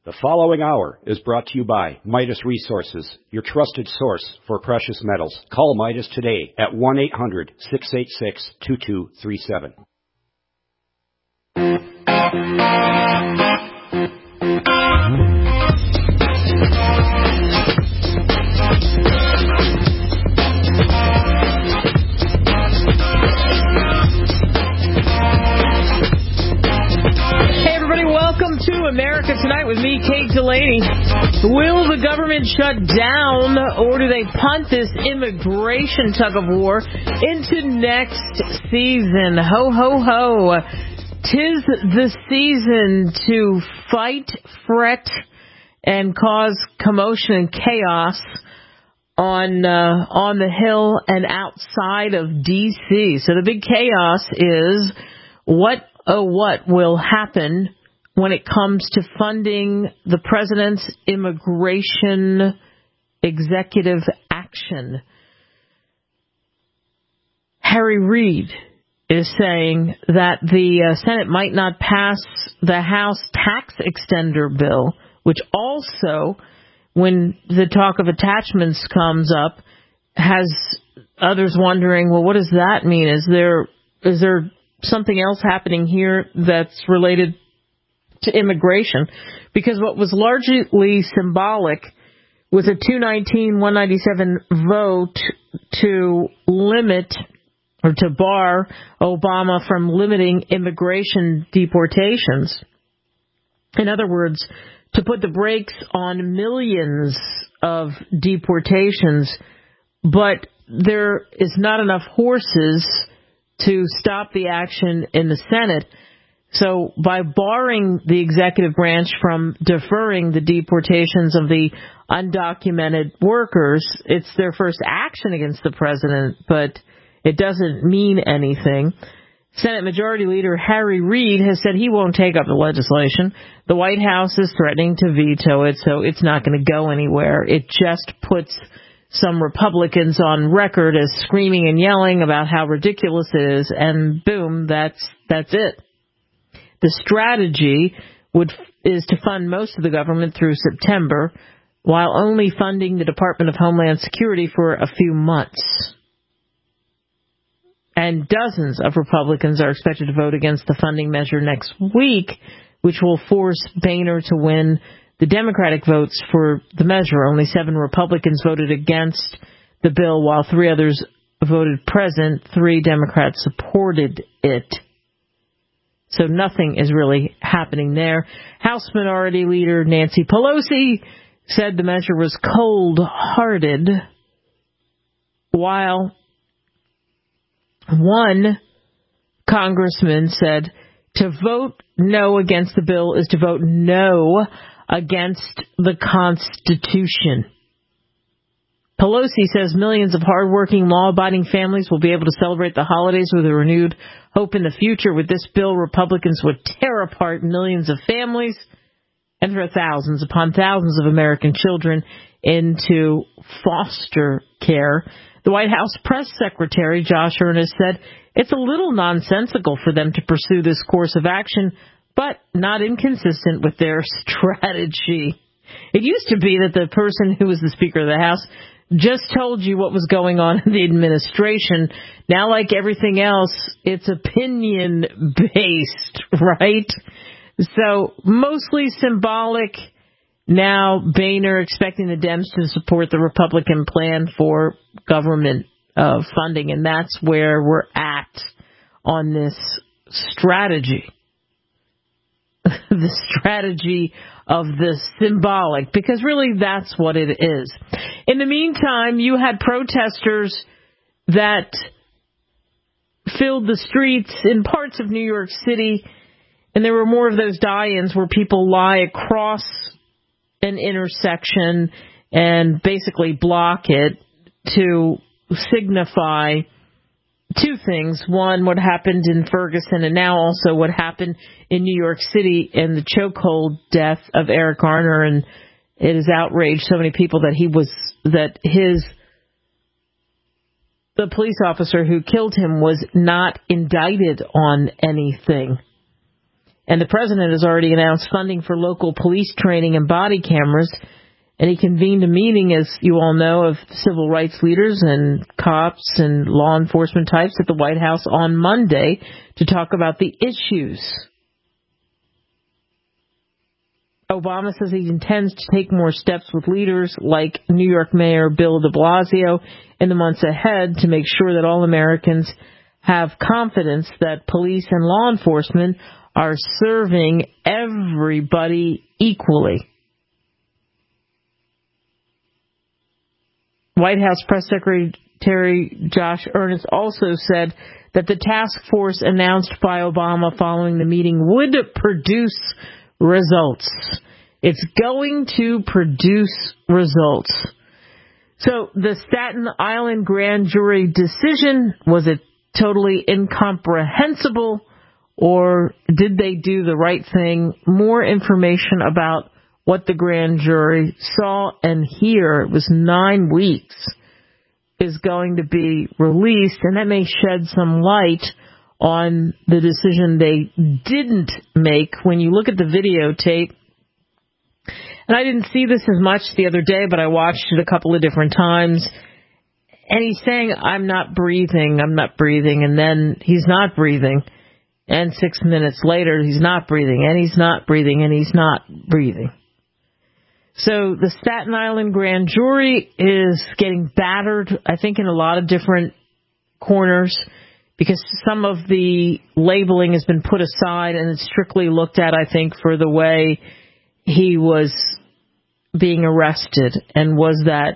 The following hour is brought to you by Midas Resources, your trusted source for precious metals. Call Midas today at 1-800-686-2237. America Tonight with me, Kate Delaney. Will the government shut down, or do they punt this immigration tug-of-war into next season? Ho, ho, ho. 'Tis the season to fight, fret, and cause commotion and chaos on the Hill and outside of D.C. So the big chaos is what will happen when it comes to funding the president's immigration executive action. Harry Reid is saying that the Senate might not pass the House tax extender bill, which also, when the talk of attachments comes up, has others wondering, well, what does that mean? Is there something else happening here that's related to immigration? Because what was largely symbolic was a 219-197 vote to limit or to bar Obama from limiting immigration deportations. In other words, to put the brakes on millions of deportations, but there is not enough horses to stop the action in the Senate. So by barring the executive branch from deferring the deportations of the undocumented workers, it's their first action against the president, but it doesn't mean anything. Senate Majority Leader Harry Reid has said he won't take up the legislation. The White House is threatening to veto it, so it's not going to go anywhere. It just puts some Republicans on record as screaming and yelling about how ridiculous it is, and boom, that's it. The strategy is to fund most of the government through September, while only funding the Department of Homeland Security for a few months. And dozens of Republicans are expected to vote against the funding measure next week, which will force Boehner to win the Democratic votes for the measure. Only 7 Republicans voted against the bill, while 3 others voted present. 3 Democrats supported it. So nothing is really happening there. House Minority Leader Nancy Pelosi said the measure was cold-hearted, while one congressman said to vote no against the bill is to vote no against the Constitution. Pelosi says millions of hardworking, law-abiding families will be able to celebrate the holidays with a renewed hope in the future. With this bill, Republicans would tear apart millions of families and throw thousands upon thousands of American children into foster care. The White House press secretary, Josh Earnest, said it's a little nonsensical for them to pursue this course of action, but not inconsistent with their strategy. It used to be that the person who was the Speaker of the House just told you what was going on in the administration. Now, like everything else, it's opinion-based, right? So, mostly symbolic. Now, Boehner expecting the Dems to support the Republican plan for government funding, and that's where we're at on this strategy. The strategy of the symbolic, because really that's what it is. In the meantime, you had protesters that filled the streets in parts of New York City, and there were more of those die-ins where people lie across an intersection and basically block it to signify 2 things. One, what happened in Ferguson, and now also what happened in New York City in the chokehold death of Eric Garner. And it has outraged so many people that the police officer who killed him was not indicted on anything. And the president has already announced funding for local police training and body cameras. And he convened a meeting, as you all know, of civil rights leaders and cops and law enforcement types at the White House on Monday to talk about the issues. Obama says he intends to take more steps with leaders like New York Mayor Bill de Blasio in the months ahead to make sure that all Americans have confidence that police and law enforcement are serving everybody equally. White House Press Secretary Josh Earnest also said that the task force announced by Obama following the meeting would produce results. It's going to produce results. So the Staten Island grand jury decision, was it totally incomprehensible, or did they do the right thing? More information about what the grand jury saw and hear, it was 9 weeks, is going to be released, and that may shed some light on the decision they didn't make. When you look at the videotape, and I didn't see this as much the other day, but I watched it a couple of different times, and he's saying, I'm not breathing, and then he's not breathing, and 6 minutes later, he's not breathing, and he's not breathing, and he's not breathing. So the Staten Island grand jury is getting battered, I think, in a lot of different corners, because some of the labeling has been put aside and it's strictly looked at, I think, for the way he was being arrested, and was that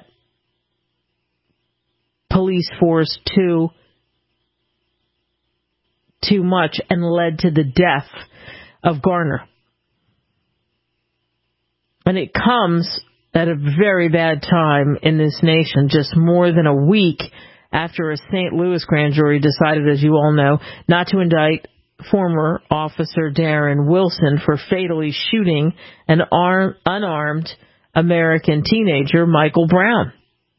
police force too much and led to the death of Garner. And it comes at a very bad time in this nation, just more than a week after a St. Louis grand jury decided, as you all know, not to indict former officer Darren Wilson for fatally shooting an unarmed American teenager, Michael Brown.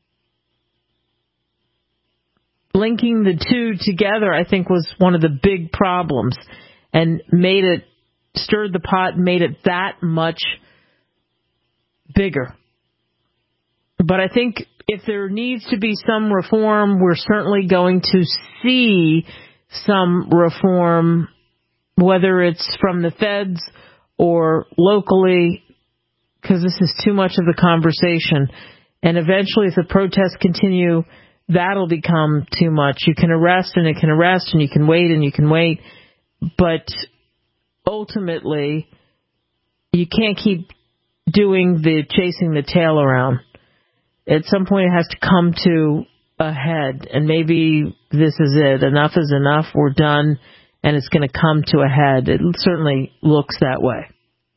Linking the two together, I think, was one of the big problems, and stirred the pot, made it that much bigger. But I think if there needs to be some reform, we're certainly going to see some reform, whether it's from the feds or locally, because this is too much of the conversation. And eventually, if the protests continue, that'll become too much. You can arrest, and it can arrest, and you can wait, and you can wait. But ultimately, you can't keep doing the chasing the tail around. At some point, it has to come to a head, and maybe this is it. Enough is enough. We're done, and it's going to come to a head. It certainly looks that way.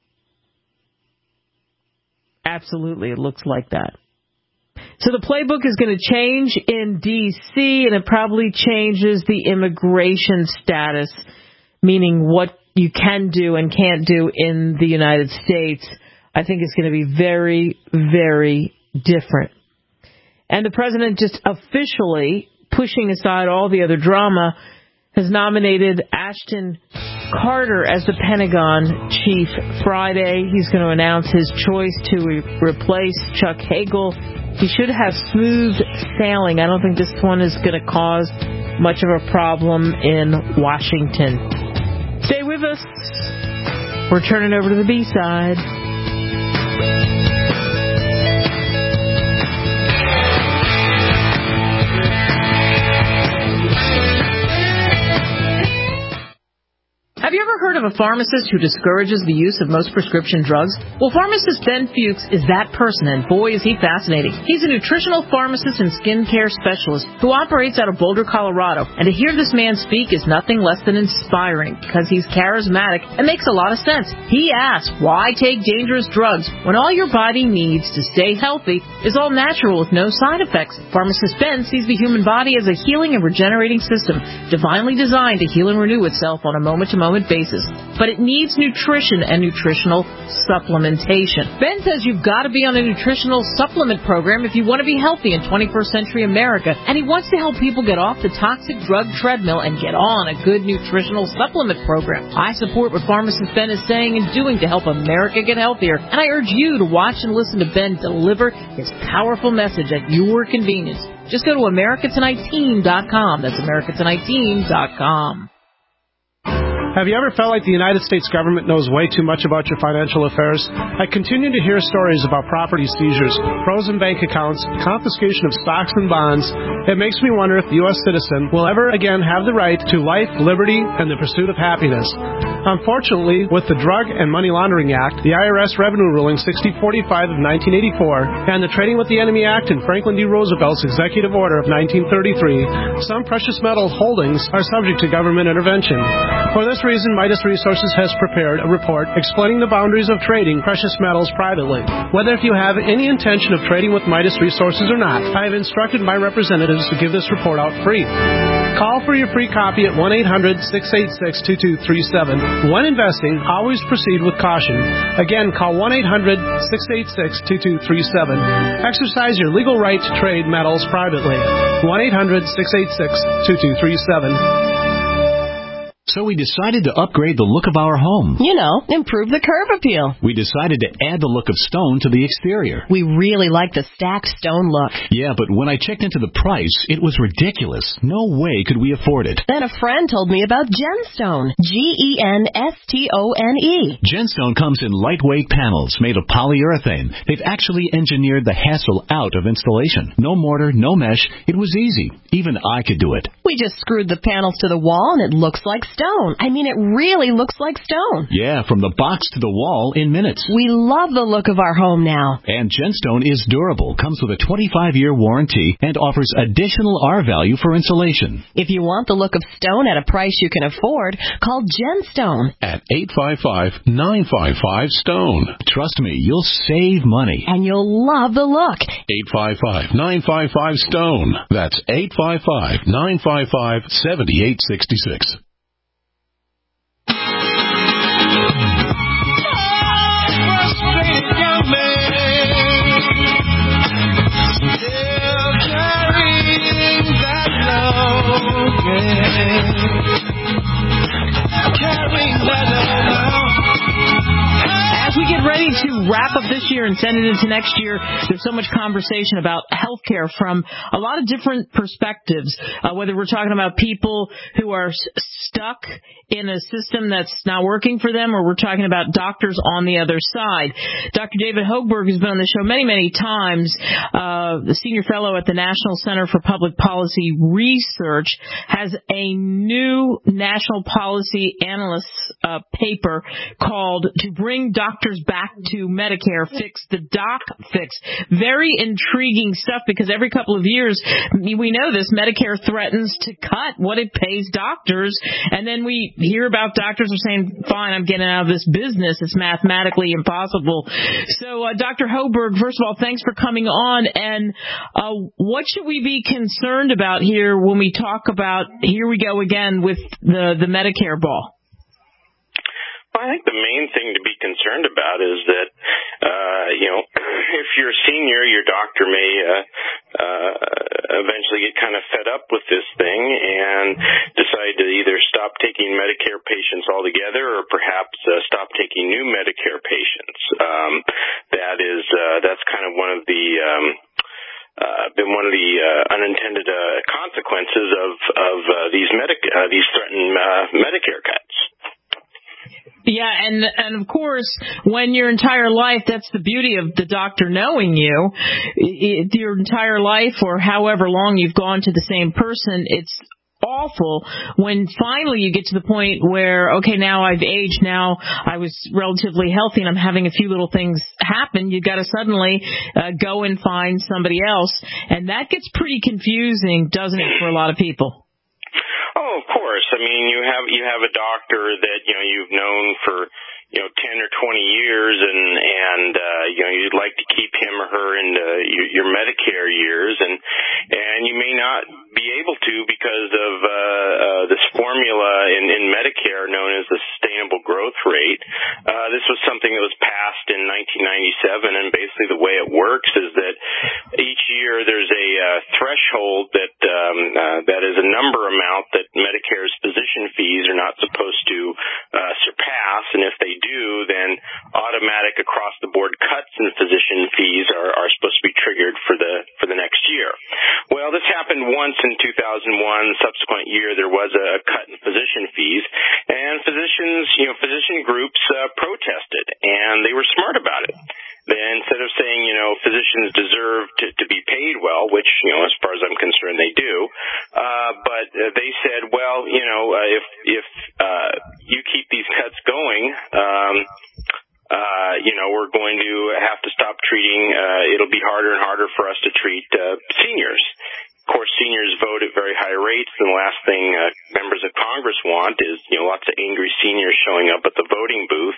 Absolutely, it looks like that. So the playbook is going to change in D.C., and it probably changes the immigration status, meaning what you can do and can't do in the United States. I think it's going to be very, very different. And the president, just officially pushing aside all the other drama, has nominated Ashton Carter as the Pentagon chief Friday. He's going to announce his choice to replace Chuck Hagel. He should have smooth sailing. I don't think this one is going to cause much of a problem in Washington. Stay with us. We're turning over to the B-side. Have you ever heard of a pharmacist who discourages the use of most prescription drugs? Well, pharmacist Ben Fuchs is that person, and boy, is he fascinating. He's a nutritional pharmacist and skincare specialist who operates out of Boulder, Colorado. And to hear this man speak is nothing less than inspiring, because he's charismatic and makes a lot of sense. He asks, why take dangerous drugs when all your body needs to stay healthy is all natural with no side effects? Pharmacist Ben sees the human body as a healing and regenerating system, divinely designed to heal and renew itself on a moment-to-moment basis. is, but it needs nutrition and nutritional supplementation. Ben says you've got to be on a nutritional supplement program if you want to be healthy in 21st century America, and he wants to help people get off the toxic drug treadmill and get on a good nutritional supplement program. I support what pharmacist Ben is saying and doing to help America get healthier, and I urge you to watch and listen to Ben deliver his powerful message at your convenience. Just go to AmericaTonightTeam.com. That's AmericaTonightTeam.com. Have you ever felt like the United States government knows way too much about your financial affairs? I continue to hear stories about property seizures, frozen bank accounts, confiscation of stocks and bonds. It makes me wonder if the U.S. citizen will ever again have the right to life, liberty, and the pursuit of happiness. Unfortunately, with the Drug and Money Laundering Act, the IRS Revenue Ruling 6045 of 1984, and the Trading with the Enemy Act and Franklin D. Roosevelt's Executive Order of 1933, some precious metal holdings are subject to government intervention. For this reason, Midas Resources has prepared a report explaining the boundaries of trading precious metals privately. Whether if you have any intention of trading with Midas Resources or not, I have instructed my representatives to give this report out free. Call for your free copy at 1-800-686-2237. When investing, always proceed with caution. Again, call 1-800-686-2237. Exercise your legal right to trade metals privately. 1-800-686-2237. So we decided to upgrade the look of our home. You know, improve the curb appeal. We decided to add the look of stone to the exterior. We really like the stacked stone look. Yeah, but when I checked into the price, it was ridiculous. No way could we afford it. Then a friend told me about Genstone. Genstone. Genstone comes in lightweight panels made of polyurethane. They've actually engineered the hassle out of installation. No mortar, no mesh. It was easy. Even I could do it. We just screwed the panels to the wall and it looks like stone. I mean, it really looks like stone. Yeah, from the box to the wall in minutes. We love the look of our home now. And Genstone is durable, comes with a 25-year warranty, and offers additional R-value for insulation. If you want the look of stone at a price you can afford, call Genstone at 855-955-STONE. Trust me, you'll save money. And you'll love the look. 855-955-STONE. That's 855-955-7866. As we get ready to wrap up this year and send it into next year, there's so much conversation about healthcare from a lot of different perspectives, whether we're talking about people who are stuck in a system that's not working for them, or we're talking about doctors on the other side. Dr. David Hochberg has been on the show many, many times. The senior fellow at the National Center for Public Policy Research has a new national policy analyst paper called "To Bring Doctors Back to Medicare, Fix the Doc Fix." Very intriguing stuff, because every couple of years, we know this, Medicare threatens to cut what it pays doctors, and then we hear about doctors are saying, fine, I'm getting out of this business. It's mathematically impossible. So, Dr. Hochberg, first of all, thanks for coming on. And what should we be concerned about here when we talk about, here we go again with the Medicare ball? Well, I think the main thing to be concerned about is that, if you're a senior, your doctor may eventually get kind of fed up with this thing and decide to either stop taking Medicare patients altogether or perhaps stop taking new Medicare patients. That's kind of one of the been one of the unintended consequences of these threatened Medicare cuts. Yeah, and of course, when your entire life, that's the beauty of the doctor knowing you, your entire life or however long you've gone to the same person, it's awful when finally you get to the point where, okay, now I've aged, now I was relatively healthy and I'm having a few little things happen. You've got to suddenly go and find somebody else, and that gets pretty confusing, doesn't it, for a lot of people? Oh, of course. I mean, you have a doctor that, you've known for, 10 or 20 years and you'd like to keep him or her into your Medicare years and you may not be able to because of this formula in Medicare known as the Sustainable and basically the way it works is that each year there's a threshold that is a number amount that Medicare's physician fees are not supposed to surpass, and if they do, then automatic across-the-board cuts in physician fees are supposed to be triggered for the next year. Well, this happened once in 2001. Subsequent year, there was a cut in physician fees, and physician groups protested, and they were smart about it. Then instead of saying, physicians deserve to be paid well, which, as far as I'm concerned, they do, but they said, well, if you keep these cuts going, we're going to have to stop treating, it'll be harder and harder for us to treat seniors. Of course, seniors vote at very high rates, and the last thing members of Congress want is, lots of angry seniors showing up at the voting booth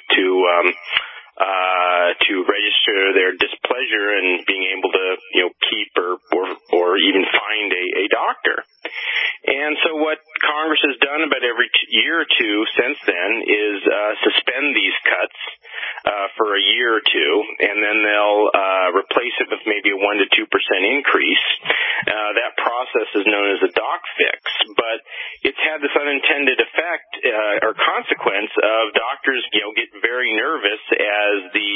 to register their displeasure and being able to, keep or even find a doctor. And so what Congress has done about every year or two since then is suspend these cuts for a year or two, and then they'll replace it with maybe a 1 to 2% increase. That process is known as a doc fix, but it's had this unintended effect or consequence of doctors, get very nervous as the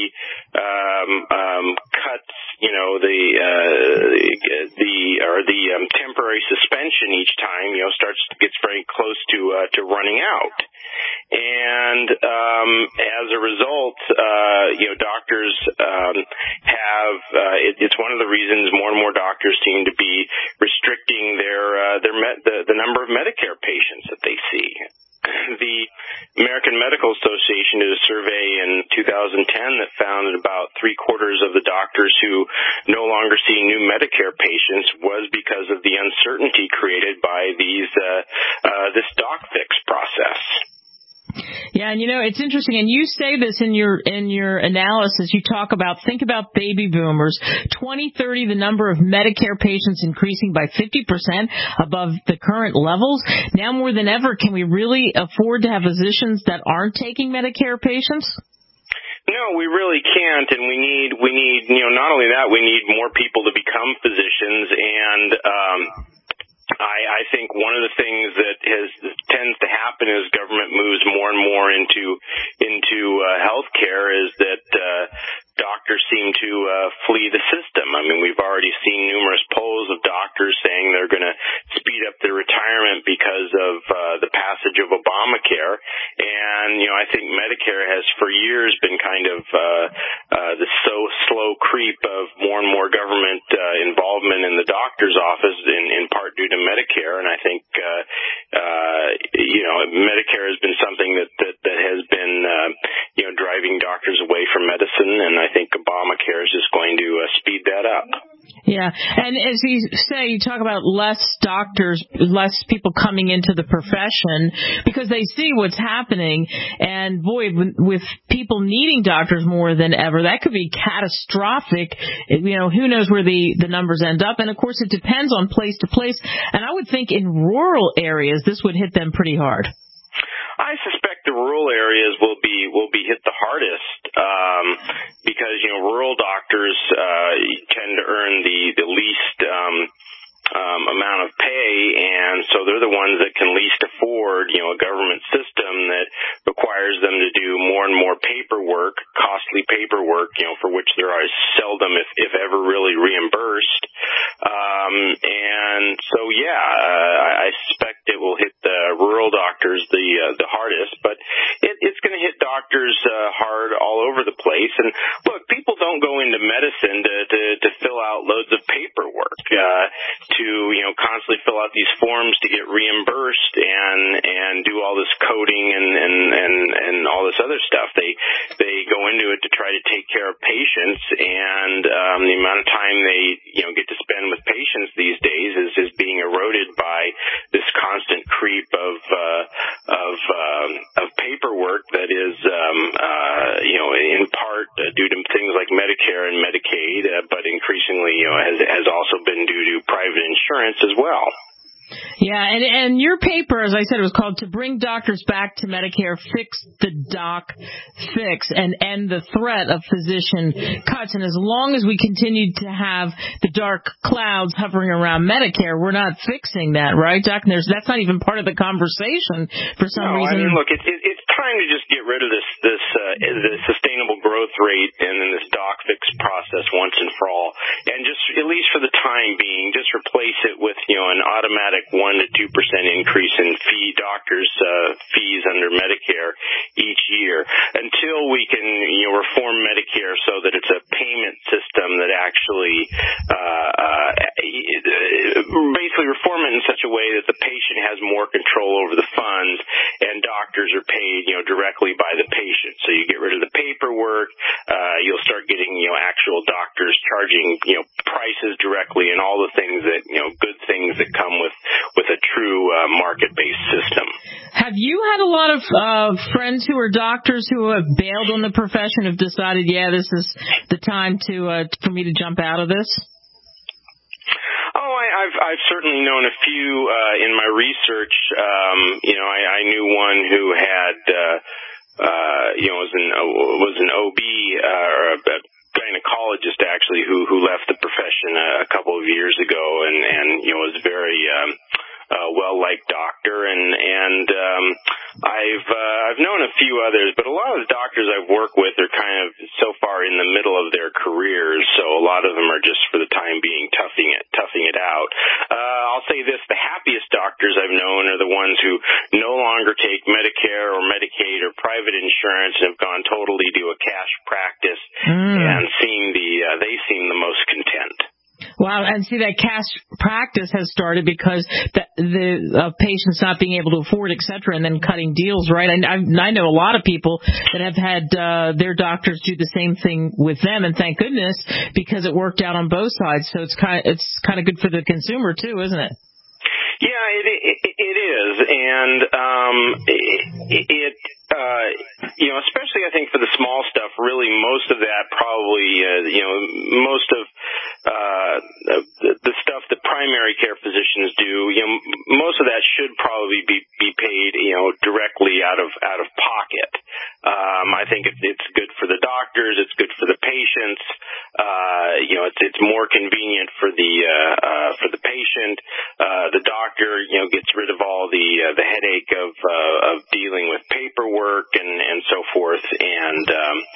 cuts, the temporary suspension each time, gets very close to running out. And as a result, doctors have it's one of the reasons more and more doctors seem to be restricting the number of Medicare patients that they see. The American Medical Association did a survey in 2010 that found that about 3/4 of the doctors who no longer see new Medicare patients was because of the uncertainty created by this doc fix process. Yeah, and it's interesting, and you say this in your analysis. You think about baby boomers. 2030, the number of Medicare patients increasing by 50% above the current levels. Now more than ever, can we really afford to have physicians that aren't taking Medicare patients? No, we really can't, and we need not only that, we need more people to become physicians, and I think one of the things that tends to happen as government moves more and more into healthcare is that doctors seem to flee the system. I mean, we've already seen numerous polls of doctors saying they're going to speed up their retirement because of the passage of Obamacare, and I think Medicare has for years been kind of the slow creep of more and more government involvement in the doctor's office, in part due to Medicare, and I think Medicare has been something that has been driving doctors away from medicine, and I think Obamacare is just going to speed that up. Yeah, and as you say, you talk about less doctors, less people coming into the profession because they see what's happening, and boy, with people needing doctors more than ever, that could be catastrophic. Who knows where the numbers end up, and of course it depends on place to place, and I would think in rural areas this would hit them pretty hard. I suspect the rural areas will be hit the hardest because rural doctors tend to earn the least amount of pay, and so they're the ones that can least afford a government system that requires them to do more and more paperwork, costly paperwork, for which there are seldom, if ever, really reimbursed. And so I suspect it will hit the rural doctors the hardest, but it's going to hit doctors hard all over the place. And look, people don't go into medicine to fill out loads of paperwork, to constantly fill out these forms to get reimbursed and do all this coding and all this other stuff. They go into it to try to take care of patients, and the amount of time they get to spend with patients these days is being eroded by this constant creep of paperwork that is in part due to things like Medicare and Medicaid, but increasingly has also been due to private insurance as well. Yeah, and your paper, as I said, was called "To Bring Doctors Back to Medicare, Fix the Doc Fix, and End the Threat of Physician Cuts." And as long as we continue to have the dark clouds hovering around Medicare, we're not fixing that, right, Doc? That's not even part of the conversation for some reason. I mean, look, it's time to just get rid of this sustainable growth rate and then this doc fix process once and for all, and just at least for the time being, just replace it with an automatic 1 to 2% increase in doctors' fees under Medicare each year until we can reform Medicare so that it's a payment system that actually basically reform it in such a way that the patient has more control over the funds and doctors are paid directly by the patient. So you get rid of the paperwork, you'll start getting actual doctors charging prices directly and all the things that good things that come with a true market-based system. Have you had a lot of friends who are doctors who have bailed on the profession, have decided, this is the time for me to jump out of this? Oh, I've certainly known a few in my research. I knew one who had was an OB or a gynecologist actually who left the profession a couple of years ago and was very well-liked doctor and I've known a few others, but a lot of the doctors I've worked with are kind of so far in the middle of their careers, so a lot of them are just for the time being toughing it out. I'll say this, the happiest doctors I've known are the ones who no longer take Medicare or Medicaid or private insurance and have gone totally to a cash practice and they seem the most content. Wow, and see, that cash practice has started because the patients not being able to afford, et cetera, and then cutting deals, right? I know a lot of people that have had their doctors do the same thing with them, and thank goodness, because it worked out on both sides. So it's kind of good for the consumer too, isn't it? Yeah, it is, and especially I think for the small stuff, really most of that probably, most of the stuff that primary care physicians do, most of that should probably be paid, directly out of pocket. I think it's good for the doctors, it's good for the patients, it's more convenient for the patient. The doctor, gets rid of all the headache of dealing with paperwork and so forth, and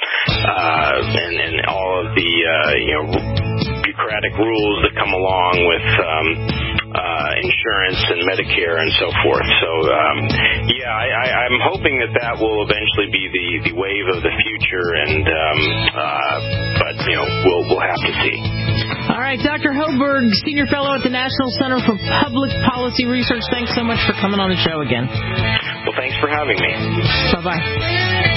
all of the bureaucratic rules that come along with insurance and Medicare and so forth. So I'm hoping that will eventually be the wave of the future, and but we'll have to see. All right, Dr. Hoberg, Senior Fellow at the National Center for Public Policy Research, thanks so much for coming on the show again. Well, thanks for having me. Bye-bye.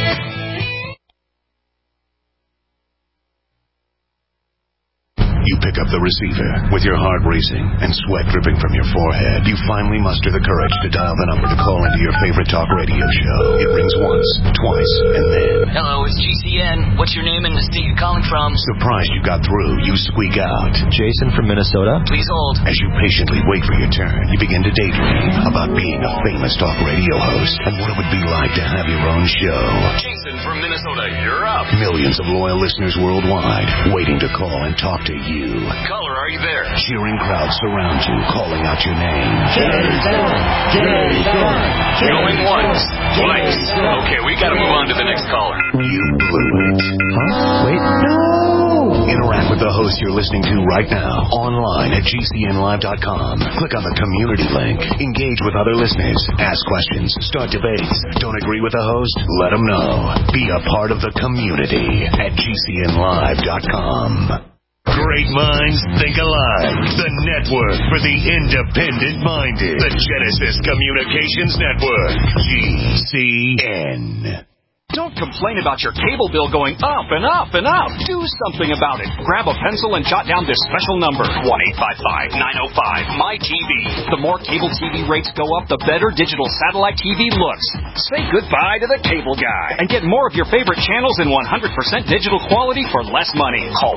You pick up the receiver with your heart racing and sweat dripping from your forehead. You finally muster the courage to dial the number to call into your favorite talk radio show. It rings once, twice, and then... Hello, it's GCN. What's your name and the state you're calling from? Surprised you got through, you squeak out. Jason from Minnesota. Please hold. As you patiently wait for your turn, you begin to daydream about being a famous talk radio host and what it would be like to have your own show. Jason from Minnesota, you're up. Millions of loyal listeners worldwide waiting to call and talk to you. Caller, are you there? Cheering crowds surround you, calling out your name. Jason! Going once, twice. Okay, we gotta move on to the next caller. You blew it. Huh? Wait, no! Interact with the host you're listening to right now, online at GCNlive.com. Click on the community link. Engage with other listeners. Ask questions. Start debates. Don't agree with the host? Let them know. Be a part of the community at GCNlive.com. Great minds think alike. The network for the independent-minded. The Genesis Communications Network. GCN. Don't complain about your cable bill going up and up and up. Do something about it. Grab a pencil and jot down this special number, 1-855-905-MY-TV. The more cable TV rates go up, the better digital satellite TV looks. Say goodbye to the cable guy and get more of your favorite channels in 100% digital quality for less money. Call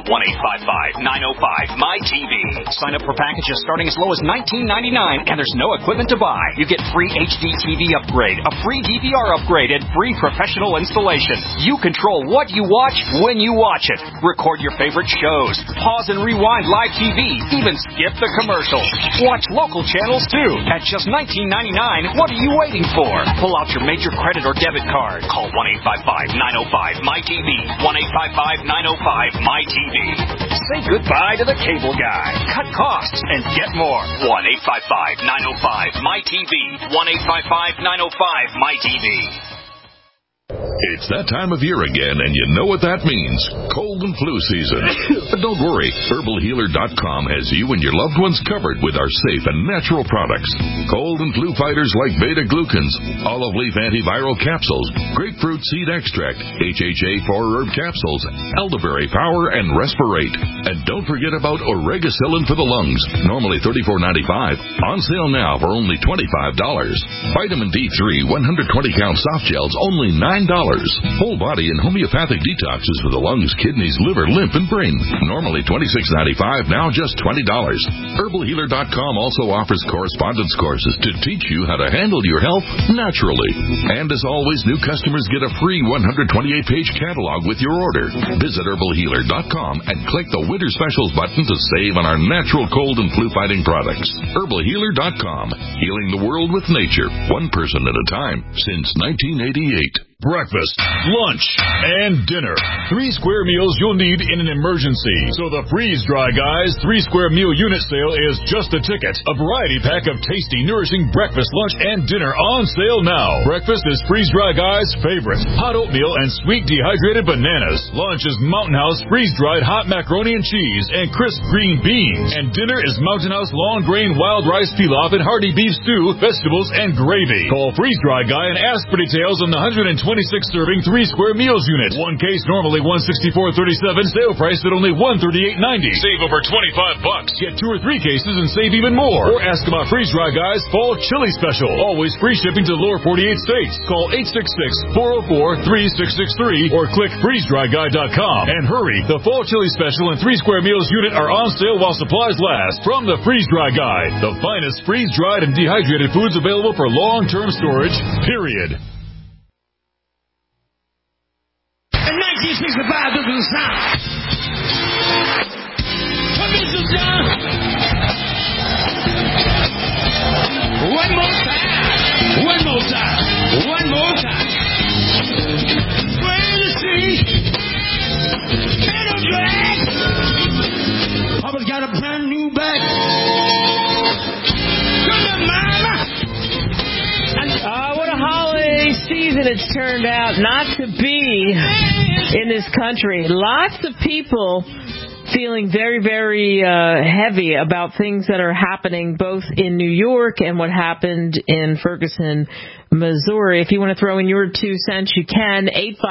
1-855-905-MY-TV. Sign up for packages starting as low as $19.99, and there's no equipment to buy. You get free HD TV upgrade, a free DVR upgrade, and free professional installation. You control what you watch when you watch it. Record your favorite shows. Pause and rewind live TV. Even skip the commercials. Watch local channels too. At just $19.99, what are you waiting for? Pull out your major credit or debit card. Call 1-855-905-MY-TV. 1-855-905-MY-TV. Say goodbye to the cable guy. Cut costs and get more. 1-855-905-MY-TV. 1-855-905-MY-TV. It's that time of year again, and you know what that means. Cold and flu season. But don't worry. HerbalHealer.com has you and your loved ones covered with our safe and natural products. Cold and flu fighters like beta-glucans, olive leaf antiviral capsules, grapefruit seed extract, HHA 4-herb capsules, elderberry power, and respirate. And don't forget about Oregacillin for the lungs, normally $34.95. On sale now for only $25. Vitamin D3 120-count soft gels, only $9. Whole body and homeopathic detoxes for the lungs, kidneys, liver, lymph, and brain. Normally $26.95, now just $20. HerbalHealer.com also offers correspondence courses to teach you how to handle your health naturally. And as always, new customers get a free 128-page catalog with your order. Visit HerbalHealer.com and click the Winter Specials button to save on our natural cold and flu-fighting products. HerbalHealer.com, healing the world with nature, one person at a time, since 1988. Breakfast, lunch, and dinner. 3 square meals you'll need in an emergency. So the Freeze Dry Guys 3 square meal unit sale is just a ticket. A variety pack of tasty, nourishing breakfast, lunch, and dinner on sale now. Breakfast is Freeze Dry Guys' favorite. Hot oatmeal and sweet dehydrated bananas. Lunch is Mountain House freeze-dried hot macaroni and cheese and crisp green beans. And dinner is Mountain House long grain wild rice pilaf and hearty beef stew, vegetables, and gravy. Call Freeze Dry Guy and ask for details on the 126-serving 3 square meals unit. One case normally $164.37. Sale price at only $138.90. Save over $25. Get 2 or 3 cases and save even more. Or ask about Freeze Dry Guys Fall Chili Special. Always free shipping to the lower 48 states. Call 866-404-3663 or click freezedryguy.com. And hurry, the Fall Chili Special and 3 square meals unit are on sale while supplies last. From the Freeze Dry Guy, the finest freeze-dried and dehydrated foods available for long-term storage, period. In 1965, this was the sound. Mr. John. One more time. One more time. One more time. Where the sea. And a drag. Papa's got a brand new bag. Come on, mama. What a holiday season it's turned out not to be in this country. Lots of people feeling very, very heavy about things that are happening both in New York and what happened in Ferguson, Missouri. If you want to throw in your 2 cents, you can.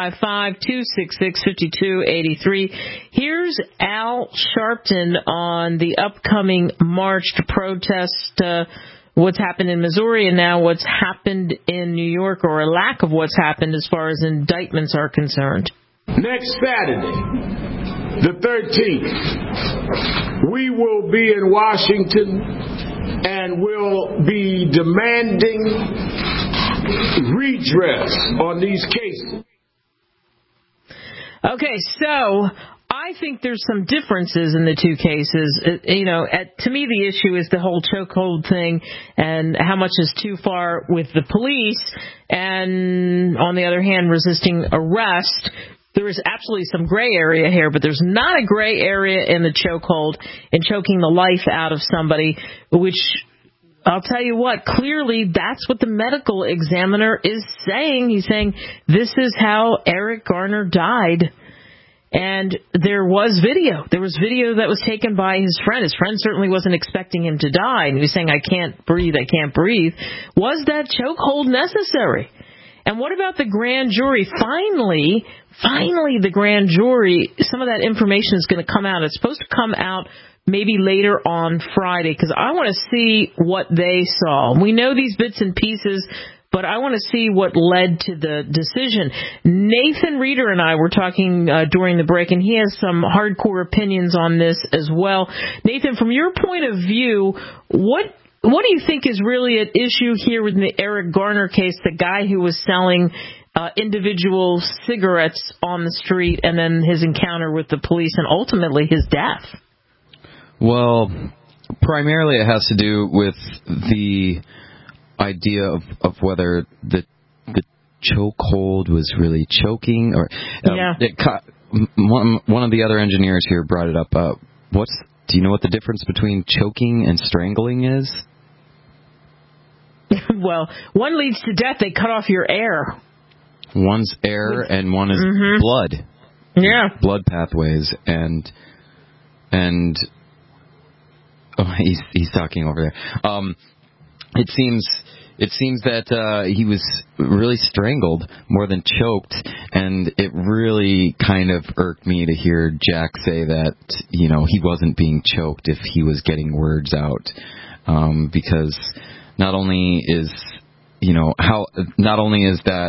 855-266-5283. Here's Al Sharpton on the upcoming march to protest what's happened in Missouri and now what's happened in New York, or a lack of what's happened as far as indictments are concerned. Next Saturday, the 13th, we will be in Washington and will be demanding redress on these cases. Okay, so I think there's some differences in the 2 cases. To me, the issue is the whole chokehold thing and how much is too far with the police, and on the other hand, resisting arrest. There is absolutely some gray area here, but there's not a gray area in the chokehold and choking the life out of somebody, which I'll tell you what, clearly that's what the medical examiner is saying. He's saying this is how Eric Garner died. And there was video. There was video that was taken by his friend. His friend certainly wasn't expecting him to die. And he was saying, I can't breathe, I can't breathe. Was that chokehold necessary? And what about the grand jury? Finally, the grand jury, some of that information is going to come out. It's supposed to come out maybe later on Friday, because I want to see what they saw. We know these bits and pieces, but I want to see what led to the decision. Nathan Reeder and I were talking during the break, and he has some hardcore opinions on this as well. Nathan, from your point of view, what do you think is really at issue here with the Eric Garner case, the guy who was selling individual cigarettes on the street, and then his encounter with the police and ultimately his death? Well, primarily it has to do with the idea of whether the chokehold was really choking, or one of the other engineers here brought it up. Do you know what the difference between choking and strangling is? Well, one leads to death. They cut off your air. One's air and one is blood. Yeah. Blood pathways and he's talking over there. It seems that he was really strangled more than choked, and it really kind of irked me to hear Jack say that, you know, he wasn't being choked if he was getting words out, because not only is that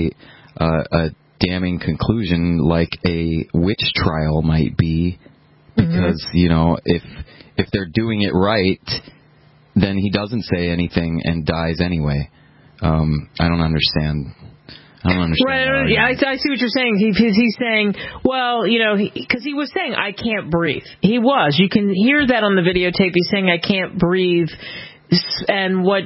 a damning conclusion like a witch trial might be, because you know, if they're doing it right, then he doesn't say anything and dies anyway. I don't understand. Right, yeah, I see what you're saying. He's saying, well, you know, because he was saying, I can't breathe. He was. You can hear that on the videotape. He's saying, I can't breathe. And what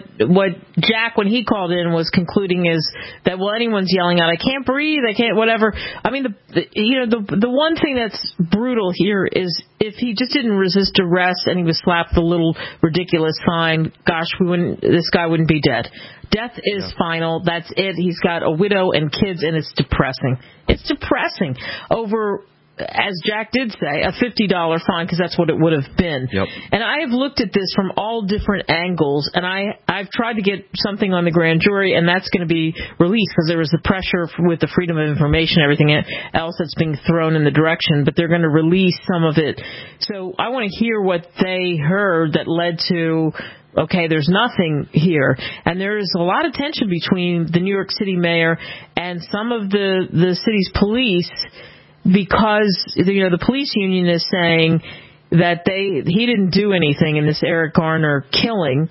Jack, when he called in, was concluding is that, well, anyone's yelling out, I can't breathe, I can't, whatever. I mean, the one thing that's brutal here is if he just didn't resist arrest and he was slapped the little ridiculous sign, gosh, this guy wouldn't be dead. Death is final. That's it. He's got a widow and kids, and it's depressing. It's depressing over, as Jack did say, a $50 fine, because that's what it would have been. Yep. And I have looked at this from all different angles, and I've tried to get something on the grand jury, and that's going to be released because there was the pressure with the Freedom of Information, everything else that's being thrown in the direction, but they're going to release some of it. So I want to hear what they heard that led to, okay, there's nothing here. And there's a lot of tension between the New York City mayor and some of the city's police, because, you know, the police union is saying that he didn't do anything in this Eric Garner killing,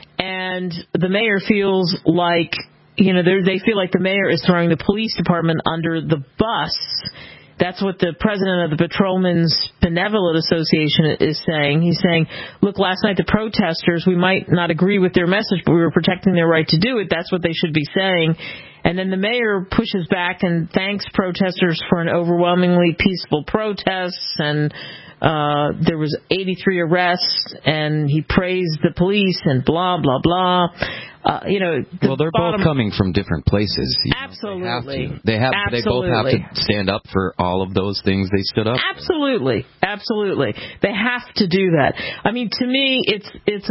and the mayor feels like, you know, they feel like the mayor is throwing the police department under the bus. That's what the president of the Patrolmen's Benevolent Association is saying. He's saying, look, last night the protesters, we might not agree with their message, but we were protecting their right to do it. That's what they should be saying. And then the mayor pushes back and thanks protesters for an overwhelmingly peaceful protest, and there was 83 arrests, and he praised the police and blah, blah, blah. Well, they're both coming from different places. Absolutely. They both have to stand up for all of those things they stood up for. Absolutely. They have to do that. I mean, to me, it is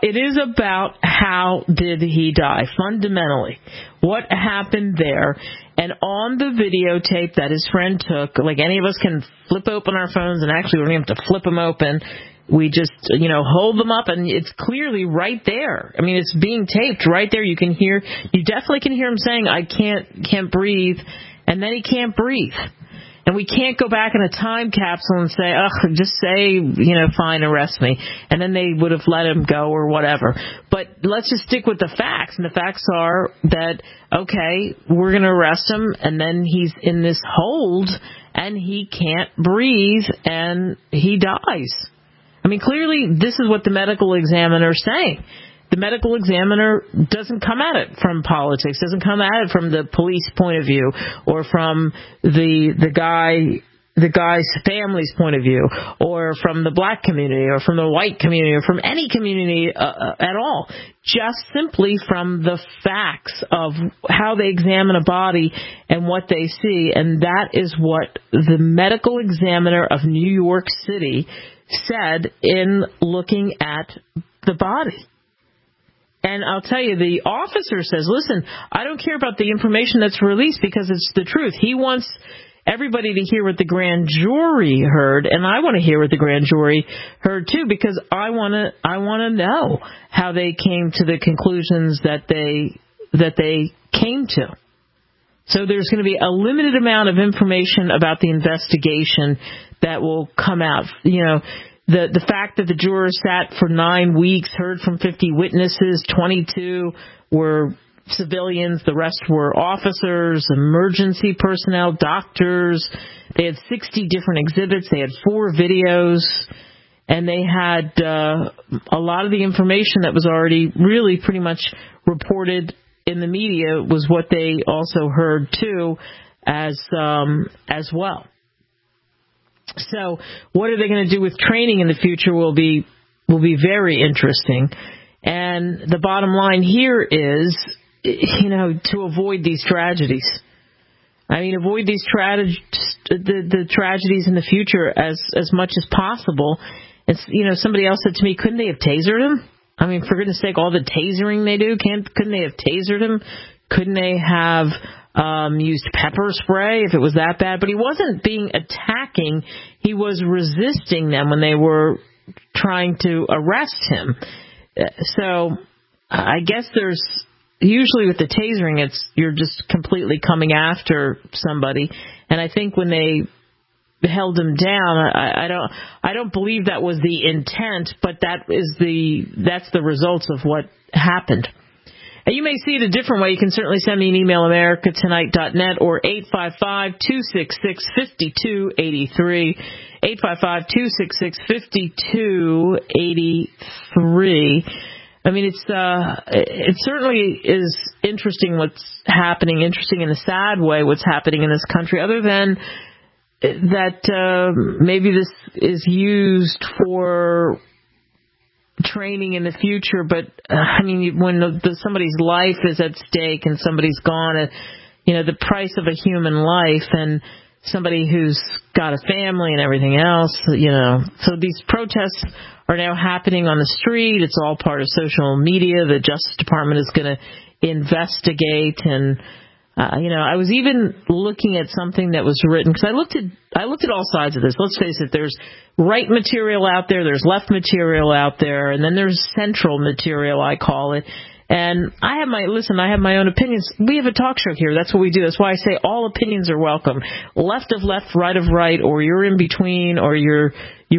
about how did he die, fundamentally. What happened there? And on the videotape that his friend took, like any of us can flip open our phones, and actually we don't even have to flip them open. We just, hold them up, and it's clearly right there. I mean, it's being taped right there. You definitely can hear him saying, I can't breathe, and then he can't breathe. And we can't go back in a time capsule and say, just say, fine, arrest me. And then they would have let him go or whatever. But let's just stick with the facts. And the facts are that, okay, we're going to arrest him, and then he's in this hold, and he can't breathe, and he dies. I mean, clearly, this is what the medical examiner is saying. The medical examiner doesn't come at it from politics, doesn't come at it from the police point of view, or from the guy's family's point of view, or from the black community, or from the white community, or from any community at all. Just simply from the facts of how they examine a body and what they see. And that is what the medical examiner of New York City said in looking at the body. And I'll tell you, the officer says, listen, I don't care about the information that's released because it's the truth. He wants everybody to hear what the grand jury heard, and I want to hear what the grand jury heard too, because I want to know how they came to the conclusions that they came to. So there's going to be a limited amount of information about the investigation that will come out. You know, the fact that the jurors sat for 9 weeks, heard from 50 witnesses, 22 were civilians, the rest were officers, emergency personnel, doctors. They had 60 different exhibits. They had 4 videos, and they had a lot of the information that was already really pretty much reported in the media was what they also heard too, as well. So what are they going to do with training in the future will be very interesting. And the bottom line here is, you know, to avoid these tragedies. I mean, avoid these the tragedies in the future as much as possible. It's, you know, somebody else said to me, couldn't they have tasered him? I mean, for goodness sake, all the tasering they do, couldn't they have tasered him? Couldn't they have used pepper spray if it was that bad? But he wasn't attacking. He was resisting them when they were trying to arrest him. So I guess there's usually with the tasering, you're just completely coming after somebody. And I think when they held him down, I don't believe that was the intent, but that's the results of what happened. And you may see it a different way. You can certainly send me an email, americatonight.net or 855-266-5283, 855-266-5283. I mean, it certainly is interesting what's happening, interesting in a sad way what's happening in this country, other than that maybe this is used for training in the future. But, I mean, when somebody's life is at stake and somebody's gone, you know, the price of a human life, and somebody who's got a family and everything else, you know. So these protests are now happening on the street. It's all part of social media. The Justice Department is going to investigate. And, you know, I was even looking at something that was written, because I looked at all sides of this. Let's face it, there's right material out there, there's left material out there, and then there's central material, I call it. And I have my own opinions. We have a talk show here. That's what we do. That's why I say all opinions are welcome. Left of left, right of right, or you're in between, or you're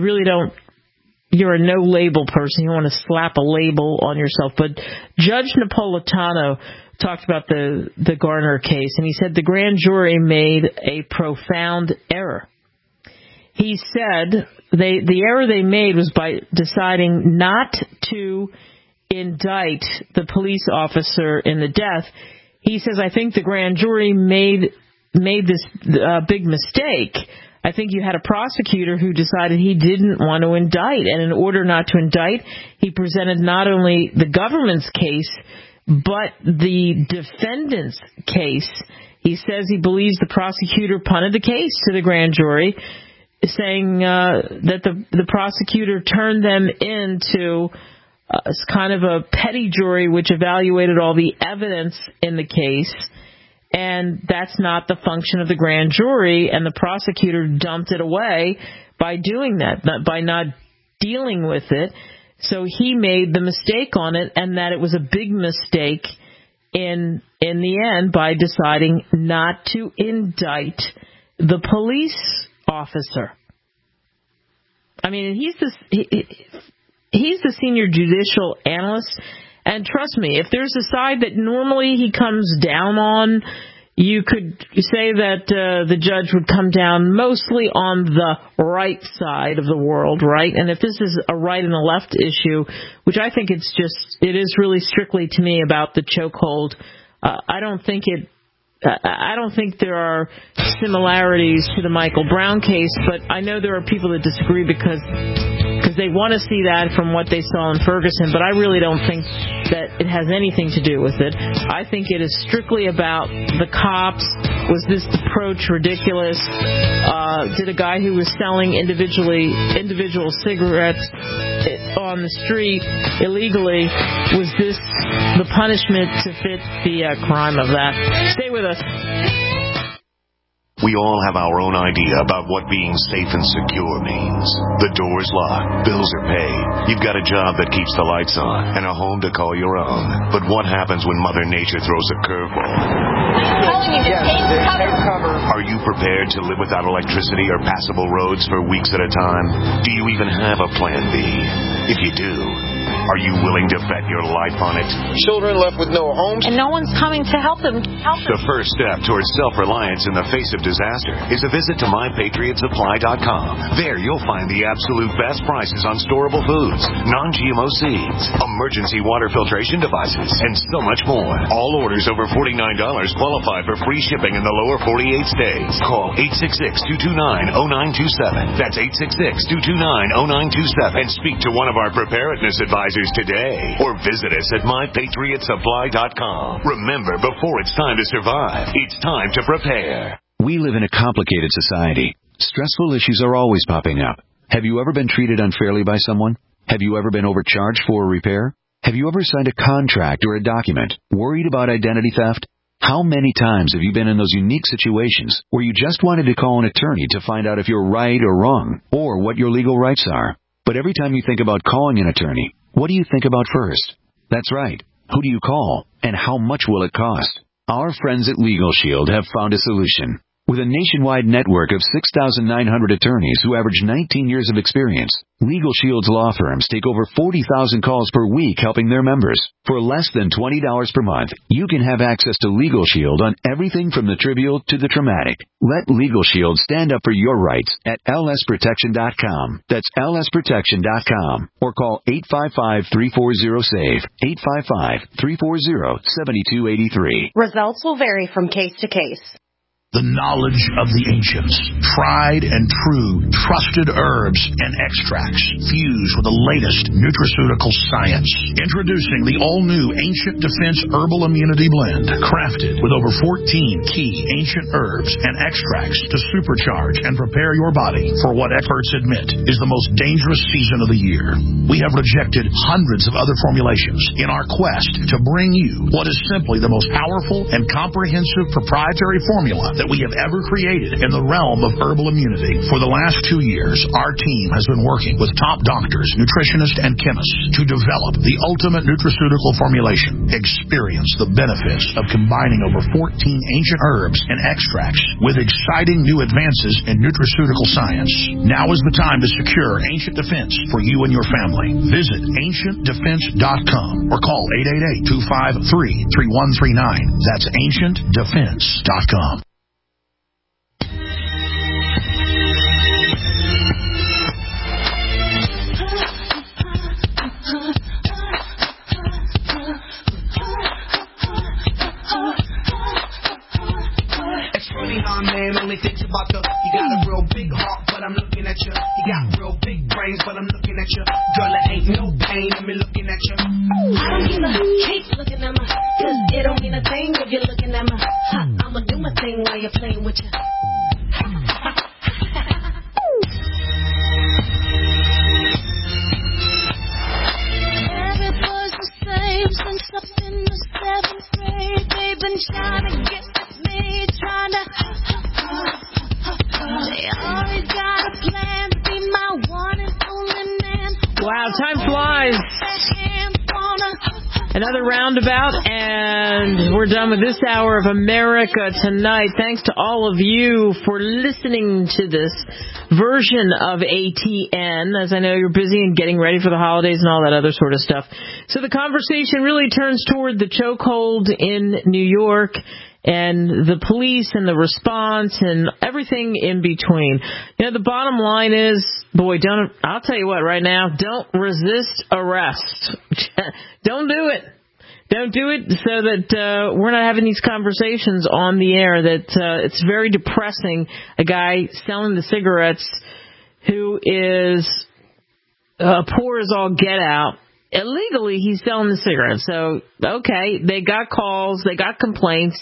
a no-label person. You want to slap a label on yourself. But Judge Napolitano talked about the Garner case, and he said the grand jury made a profound error. He said the error they made was by deciding not to indict the police officer in the death. He says, I think the grand jury made this big mistake. I think you had a prosecutor who decided he didn't want to indict, and in order not to indict, he presented not only the government's case, but the defendant's case. He says he believes the prosecutor punted the case to the grand jury, saying that the prosecutor turned them into kind of a petty jury which evaluated all the evidence in the case, and that's not the function of the grand jury, and the prosecutor dumped it away by doing that, by not dealing with it. So he made the mistake on it, and that it was a big mistake in the end by deciding not to indict the police officer. I mean, he's the senior judicial analyst, and trust me, if there's a side that normally he comes down on, you could say that the judge would come down mostly on the right side of the world, right? And if this is a right and a left issue, which I think it is really strictly to me about the chokehold, I don't think there are similarities to the Michael Brown case, but I know there are people that disagree because they want to see that from what they saw in Ferguson, but I really don't think that it has anything to do with it. I think it is strictly about the cops. Was this approach ridiculous? Did a guy who was selling individual cigarettes on the street illegally, was this the punishment to fit the crime of that? Stay with us. We all have our own idea about what being safe and secure means. The door's locked, bills are paid, you've got a job that keeps the lights on, and a home to call your own. But what happens when Mother Nature throws a curveball? Are you prepared to live without electricity or passable roads for weeks at a time? Do you even have a plan B? If you do, are you willing to bet your life on it? Children left with no homes. And no one's coming to help them. The first step towards self-reliance in the face of disaster is a visit to MyPatriotSupply.com. There you'll find the absolute best prices on storable foods, non-GMO seeds, emergency water filtration devices, and so much more. All orders over $49 qualify for free shipping in the lower 48 states. Call 866-229-0927. That's 866-229-0927. And speak to one of our preparedness advisors today, or visit us at MyPatriotSupply.com. Remember, before it's time to survive, it's time to prepare. We live in a complicated society. Stressful issues are always popping up. Have you ever been treated unfairly by someone? Have you ever been overcharged for a repair? Have you ever signed a contract or a document worried about identity theft? How many times have you been in those unique situations where you just wanted to call an attorney to find out if you're right or wrong, or what your legal rights are? But every time you think about calling an attorney, what do you think about first? That's right. Who do you call, and how much will it cost? Our friends at Legal Shield have found a solution. With a nationwide network of 6,900 attorneys who average 19 years of experience, Legal Shield's law firms take over 40,000 calls per week helping their members. For less than $20 per month, you can have access to Legal Shield on everything from the trivial to the traumatic. Let Legal Shield stand up for your rights at lsprotection.com. That's lsprotection.com. Or call 855-340-SAVE, 855-340-7283. Results will vary from case to case. The knowledge of the ancients, tried and true, trusted herbs and extracts fused with the latest nutraceutical science. Introducing the all-new Ancient Defense Herbal Immunity Blend, crafted with over 14 key ancient herbs and extracts to supercharge and prepare your body for what experts admit is the most dangerous season of the year. We have rejected hundreds of other formulations in our quest to bring you what is simply the most powerful and comprehensive proprietary formula that we have ever created in the realm of herbal immunity. For the last 2 years, our team has been working with top doctors, nutritionists, and chemists to develop the ultimate nutraceutical formulation. Experience the benefits of combining over 14 ancient herbs and extracts with exciting new advances in nutraceutical science. Now is the time to secure Ancient Defense for you and your family. Visit AncientDefense.com or call 888-253-3139. That's AncientDefense.com. Man only thinks about you got a real big heart, but I'm looking at you. You got real big brains, but I'm looking at you. Girl, it ain't no pain in me looking at you. I don't give a keep looking at me, cause it don't mean a thing if you're looking at me. I'ma do my thing while you're playing with you. Every boy's the same since up in the 7th grade. They've been trying to get with me, trying to. They always got a plan to be my one and only man. Wow, time flies. Another roundabout, and we're done with this hour of America Tonight. Thanks to all of you for listening to this version of ATN, as I know you're busy and getting ready for the holidays and all that other sort of stuff. So the conversation really turns toward the chokehold in New York and the police and the response and everything in between. You know, the bottom line is, I'll tell you what right now, don't resist arrest. Don't do it. Don't do it so that we're not having these conversations on the air that it's very depressing. A guy selling the cigarettes who is poor as all get out. Illegally, he's selling the cigarettes. So, okay, they got calls, they got complaints,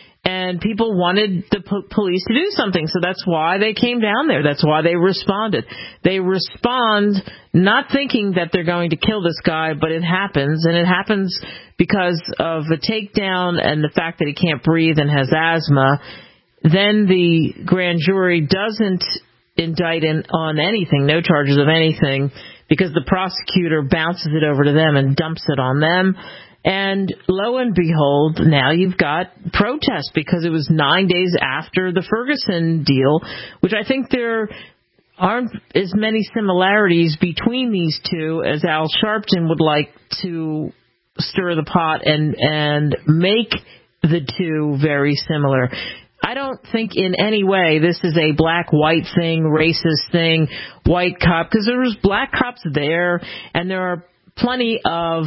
and people wanted the police to do something. So that's why they came down there. That's why they responded. They respond not thinking that they're going to kill this guy, but it happens. And it happens because of a takedown and the fact that he can't breathe and has asthma. Then the grand jury doesn't indict on anything, no charges of anything, because the prosecutor bounces it over to them and dumps it on them. And lo and behold, now you've got protests because it was 9 days after the Ferguson deal, which I think there aren't as many similarities between these two as Al Sharpton would like to stir the pot and make the two very similar. I don't think in any way this is a black-white thing, racist thing, white cop, because there was black cops there, and there are plenty of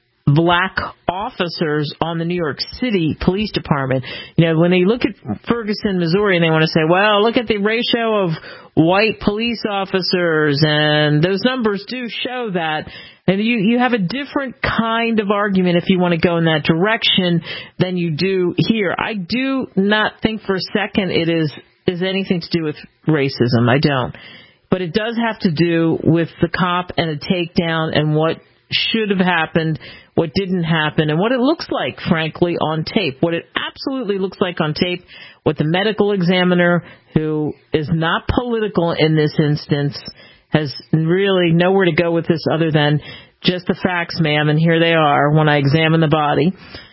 black officers on the New York City Police Department. You know, when they look at Ferguson, Missouri, and they want to say, well, look at the ratio of white police officers, and those numbers do show that. And you have a different kind of argument if you want to go in that direction than you do here. I do not think for a second it is anything to do with racism. I don't. But it does have to do with the cop and a takedown and what should have happened, what didn't happen, and what it looks like, frankly, on tape. What it absolutely looks like on tape, what the medical examiner, who is not political in this instance, has really nowhere to go with this other than just the facts, ma'am, and here they are when I examine the body.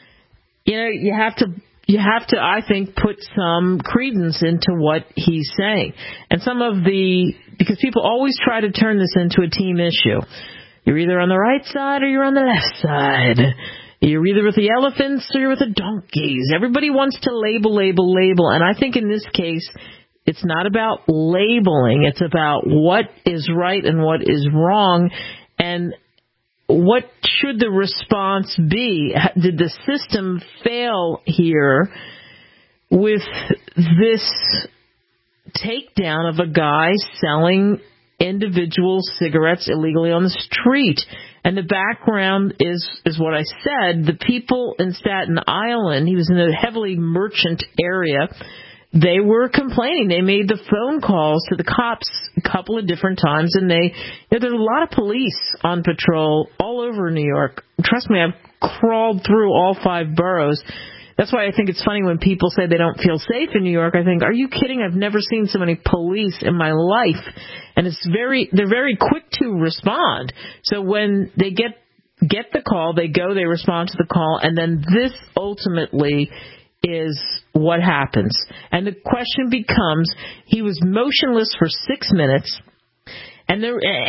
You know, you have to, I think, put some credence into what he's saying. And because people always try to turn this into a team issue. You're either on the right side or you're on the left side. You're either with the elephants or you're with the donkeys. Everybody wants to label. And I think in this case, it's not about labeling. It's about what is right and what is wrong, and what should the response be? Did the system fail here with this takedown of a guy selling individual cigarettes illegally on the street? And the background is what I said. The people in Staten Island, he was in a heavily merchant area, they were complaining. They made the phone calls to the cops a couple of different times, and there's a lot of police on patrol all over New York. Trust me, I've crawled through all 5 boroughs. That's why I think it's funny when people say they don't feel safe in New York. I think, are you kidding? I've never seen so many police in my life. And they're very quick to respond. So when they get the call, they go, they respond to the call, and then this ultimately is what happens. And the question becomes, he was motionless for 6 minutes, and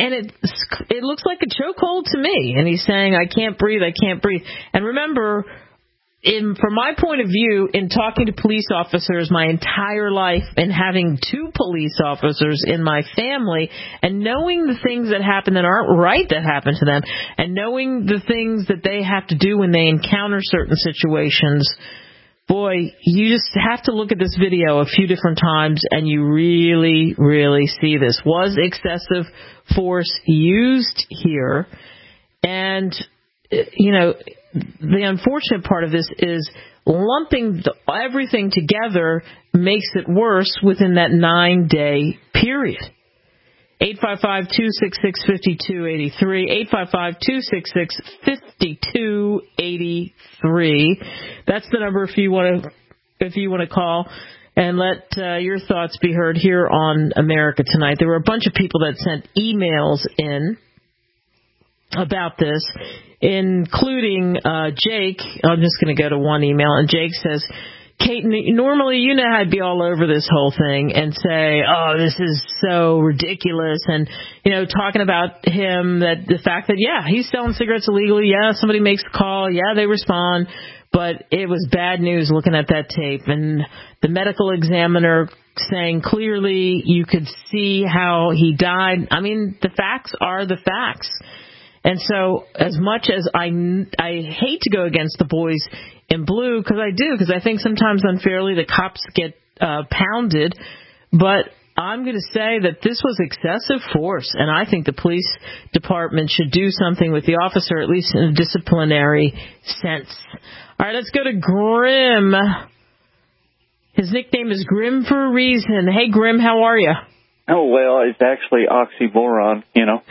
it looks like a chokehold to me. And he's saying, I can't breathe. And remember, from my point of view, in talking to police officers my entire life and having 2 police officers in my family and knowing the things that happen that aren't right that happen to them and knowing the things that they have to do when they encounter certain situations, boy, you just have to look at this video a few different times and you really, really see this. Was excessive force used here? And, you know, the unfortunate part of this is lumping everything together makes it worse within that 9-day period. 855-266-5283, 855-266-5283. That's the number if you want to call and let your thoughts be heard here on America Tonight. There were a bunch of people that sent emails in about this, including Jake. I'm just going to go to one email, and Jake says, Kate, normally you know I'd be all over this whole thing and say, oh, this is so ridiculous, and, you know, talking about him, that the fact that, yeah, he's selling cigarettes illegally, yeah, somebody makes a call, yeah, they respond, but it was bad news looking at that tape, and the medical examiner saying clearly you could see how he died. I mean, the facts are the facts. And so as much as I hate to go against the boys in blue, because I think sometimes unfairly the cops get pounded, but I'm going to say that this was excessive force, and I think the police department should do something with the officer, at least in a disciplinary sense. All right, let's go to Grim. His nickname is Grim for a reason. Hey, Grim, how are you? Oh, well, it's actually oxymoron, you know.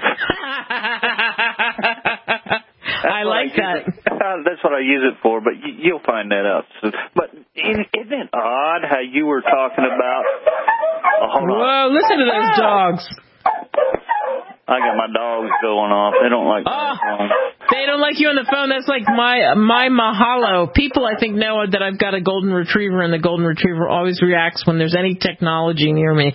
I like that. That's what I use it for, but you'll find that out. But isn't it odd how you were talking about... Oh, hold on. Whoa, listen to those dogs. I got my dogs going off. They don't like my phone. They don't like you on the phone. That's like my mahalo. People, I think, know that I've got a golden retriever, and the golden retriever always reacts when there's any technology near me.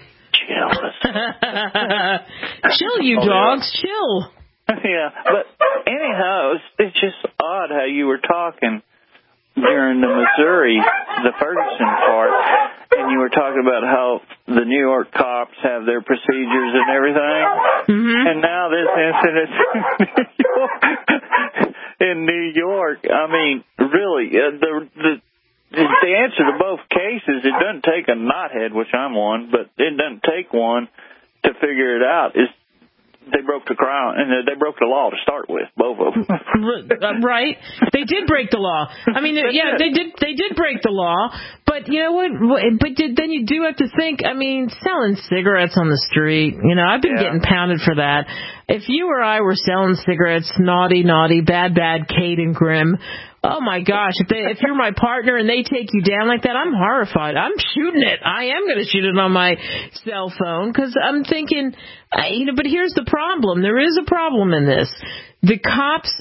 Chill, you dogs. Chill. Yeah, but anyhow, it's just odd how you were talking during the Missouri, the Ferguson part, and you were talking about how the New York cops have their procedures and everything, and now this incident in New York. I mean, really, the answer to both cases, it doesn't take a knothead, which I'm one, but it doesn't take one to figure it out. They broke the crime, and they broke the law to start with, both of them. Right. They did break the law. I mean, yeah, they did break the law, but you know what? But then you do have to think, I mean, selling cigarettes on the street, you know, I've been getting pounded for that. If you or I were selling cigarettes, naughty, bad, Kate and Grim, oh my gosh, if you're my partner and they take you down like that, I'm horrified. I'm shooting it. I am going to shoot it on my cell phone because I'm thinking, you know, but here's the problem. There is a problem in this. The cops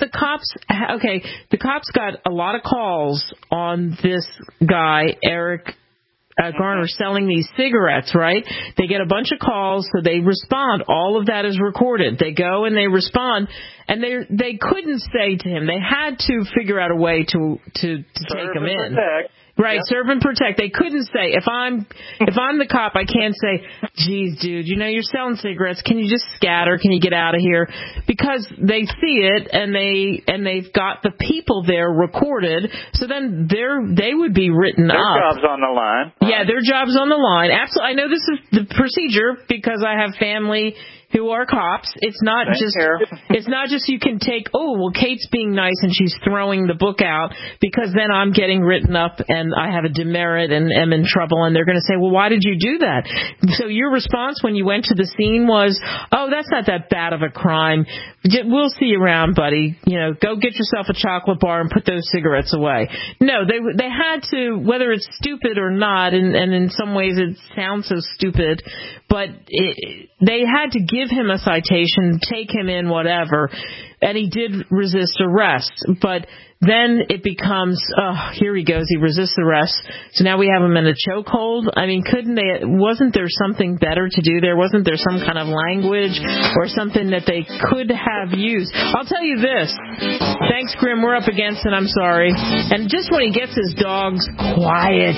got a lot of calls on this guy, Eric Garner, selling these cigarettes, right? They get a bunch of calls, so they respond. All of that is recorded. They go and they respond, and they couldn't say to him. They had to figure out a way to take him in. Right, serve and protect. They couldn't say, if I'm the cop, I can't say, geez, dude, you know, you're selling cigarettes. Can you just scatter? Can you get out of here? Because they see it, and they've got the people there recorded. So then they would be written up. Their job's on the line. Yeah, their job's on the line. Absolutely. I know this is the procedure because I have family who are cops. It's not just you can take, oh, well, Kate's being nice and she's throwing the book out because then I'm getting written up and I have a demerit and am in trouble, and they're going to say, well, why did you do that? So your response when you went to the scene was, oh, that's not that bad of a crime. We'll see you around, buddy. You know, go get yourself a chocolate bar and put those cigarettes away. No, they had to, whether it's stupid or not, and in some ways it sounds so stupid, but they had to give him a citation, take him in, whatever, and he did resist arrest. But then it becomes, oh, here he goes, he resists arrest, so now we have him in a chokehold. I mean, wasn't there something better to do there? Wasn't there some kind of language or something that they could have used? I'll tell you this. Thanks, Grim, we're up against it, I'm sorry. And just when he gets his dogs quiet.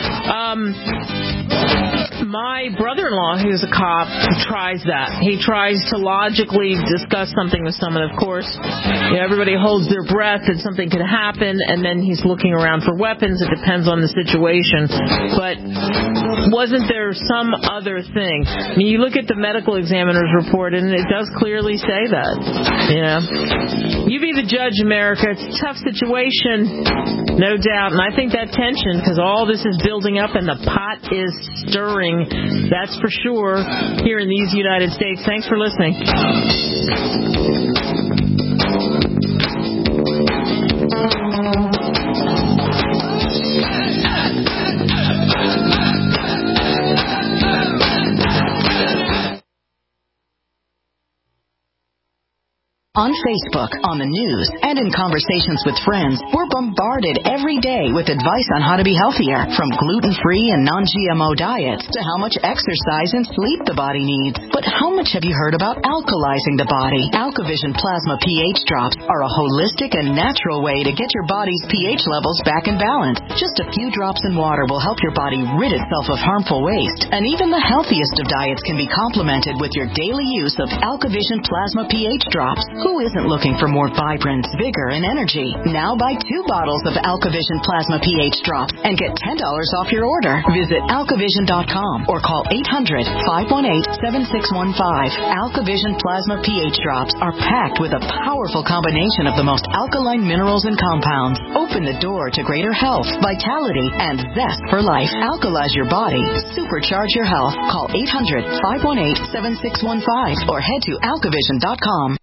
My brother-in-law, who's a cop, tries that. He tries to logically discuss something with someone. Of course, you know, everybody holds their breath that something could happen, and then he's looking around for weapons. It depends on the situation. But wasn't there some other thing? I mean, you look at the medical examiner's report, and it does clearly say that. You know, you be the judge, America. It's a tough situation, no doubt. And I think that tension, because all this is building up and the pot is stirring, that's for sure, here in these United States. Thanks for listening. On Facebook, on the news, and in conversations with friends, we're bombarded every day with advice on how to be healthier, from gluten-free and non-GMO diets to how much exercise and sleep the body needs. But how much have you heard about alkalizing the body? AlkaVision Plasma pH drops are a holistic and natural way to get your body's pH levels back in balance. Just a few drops in water will help your body rid itself of harmful waste. And even the healthiest of diets can be complemented with your daily use of AlkaVision Plasma pH drops. Who Who isn't looking for more vibrance, vigor, and energy? Now buy 2 bottles of AlkaVision Plasma pH drops and get $10 off your order. Visit AlkaVision.com or call 800-518-7615. AlkaVision Plasma pH drops are packed with a powerful combination of the most alkaline minerals and compounds. Open the door to greater health, vitality, and zest for life. Alkalize your body. Supercharge your health. Call 800-518-7615 or head to AlkaVision.com.